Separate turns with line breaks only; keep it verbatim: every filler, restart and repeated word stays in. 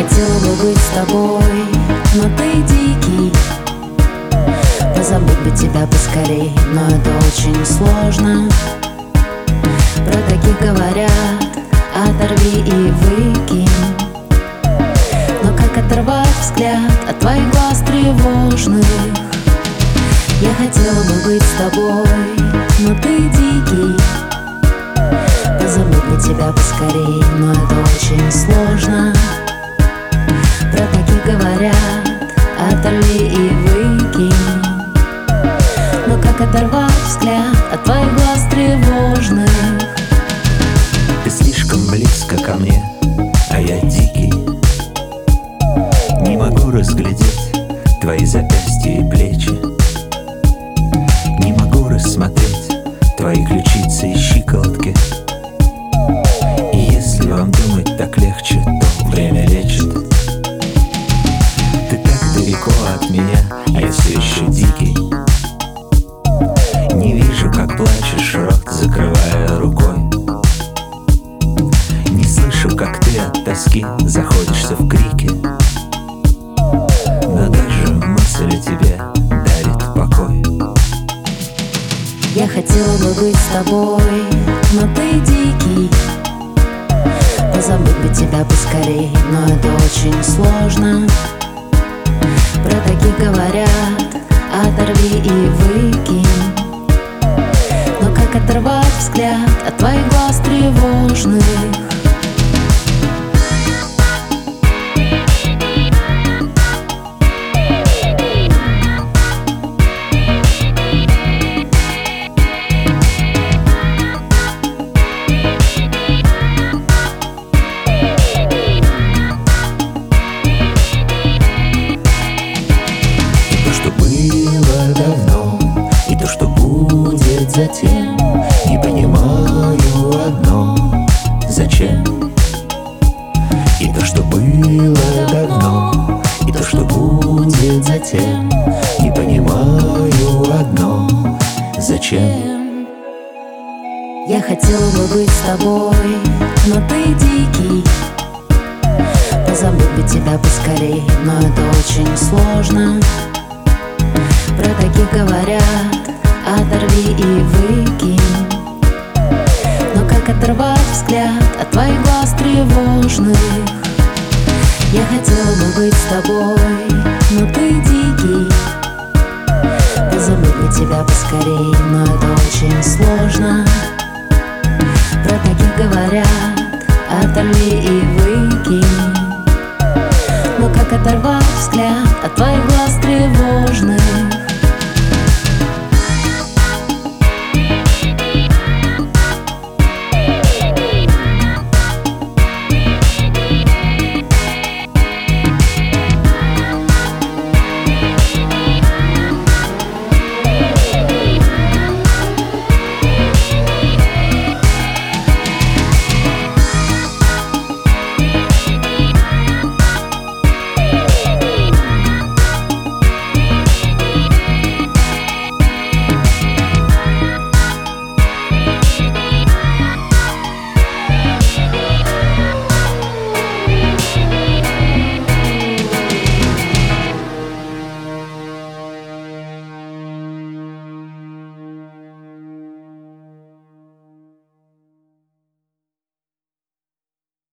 хотела бы быть с тобой, но ты дикий. Позабыть бы тебя поскорей, но это очень сложно. Про таких говорят: оторви и выкинь. Но как оторвать взгляд от твоих глаз тревожных? Я хотела бы быть с тобой, но ты дикий. Позабыть бы тебя поскорей, но это очень сложно. Про таких говорят: оторви и выкинь. Но как оторвать взгляд от твоих глаз тревожных?
Ты слишком близко ко мне, а я дикий. Не могу разглядеть твои запястья и плечи. Не могу рассмотреть твои ключицы и щиколотки. И если вам думать так легче, то время лечит. Ты так далеко от меня, а я все еще дикий. Не вижу, как плачешь, рот закрывая рукой. Не слышу, как ты от тоски заходишься в крики. Но даже мысль о тебе дарит покой.
Я хотела бы быть с тобой, но ты дикий. Позабыть бы тебя поскорей, но это очень сложно. Про таких говорят: оторви и выкинь. Но как оторвать взгляд от твоих глаз тревожных?
Затем не понимаю одно: зачем? И то, что было давно, и то, что будет затем, не понимаю одно: зачем?
Я хотела бы быть с тобой, но ты дикий. Позабыть бы тебя поскорей, но это очень сложно. Про таких говорят: оторви и выкинь. Но как оторвать взгляд от твоих глаз тревожных? Я хотела бы быть с тобой, но ты дикий. Позабыть бы тебя поскорей, но это очень сложно. Про таких говорят: оторви и выкинь. Но как оторвать взгляд от твоих глаз тревожных?